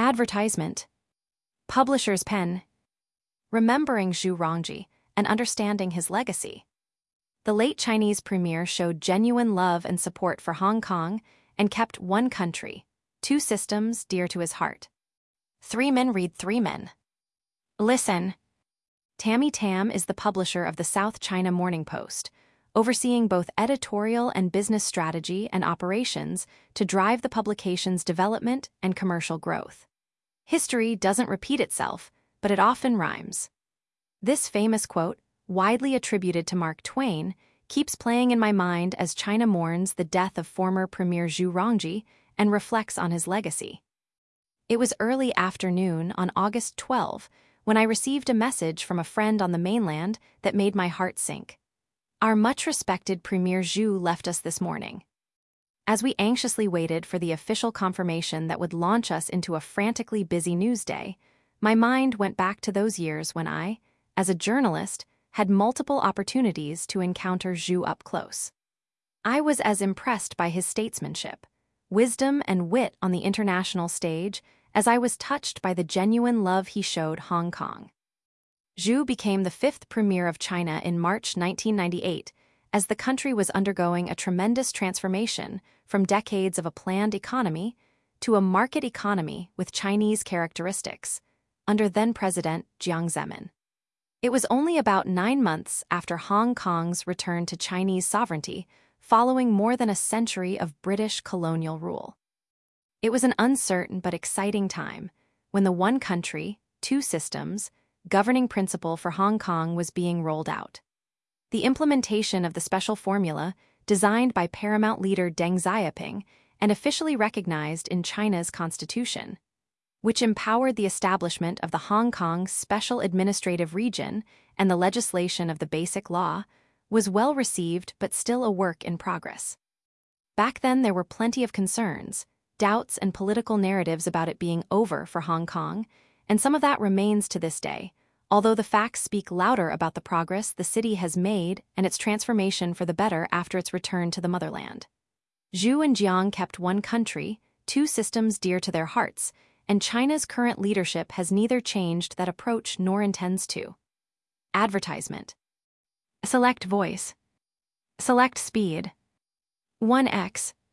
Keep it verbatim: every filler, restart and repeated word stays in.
Advertisement. Publisher's pen. Remembering Zhu Rongji and understanding his legacy. The late Chinese premier showed genuine love and support for Hong Kong and kept one country, two systems dear to his heart. Three men read three men. Listen. Tammy Tam is the publisher of the South China Morning Post, overseeing both editorial and business strategy and operations to drive the publication's development and commercial growth. History doesn't repeat itself, but it often rhymes. This famous quote, widely attributed to Mark Twain, keeps playing in my mind as China mourns the death of former Premier Zhu Rongji and reflects on his legacy. It was early afternoon on August twelfth when I received a message from a friend on the mainland that made my heart sink. Our much-respected Premier Zhu left us this morning. As we anxiously waited for the official confirmation that would launch us into a frantically busy news day, my mind went back to those years when I, as a journalist, had multiple opportunities to encounter Zhu up close. I was as impressed by his statesmanship, wisdom, and wit on the international stage as I was touched by the genuine love he showed Hong Kong. Zhu became the fifth premier of China in March nineteen ninety-eight, as the country was undergoing a tremendous transformation from decades of a planned economy to a market economy with Chinese characteristics, under then-President Jiang Zemin. It was only about nine months after Hong Kong's return to Chinese sovereignty, following more than a century of British colonial rule. It was an uncertain but exciting time when the one country, two systems governing principle for Hong Kong was being rolled out. The implementation of the special formula, designed by paramount leader Deng Xiaoping and officially recognized in China's constitution, which empowered the establishment of the Hong Kong Special Administrative Region and the legislation of the Basic Law, was well received but still a work in progress. Back then there were plenty of concerns, doubts, and political narratives about it being over for Hong Kong, and some of that remains to this day, although the facts speak louder about the progress the city has made and its transformation for the better after its return to the motherland. Zhu and Jiang kept one country, two systems dear to their hearts, and China's current leadership has neither changed that approach nor intends to. Advertisement. Select voice. Select speed. one x.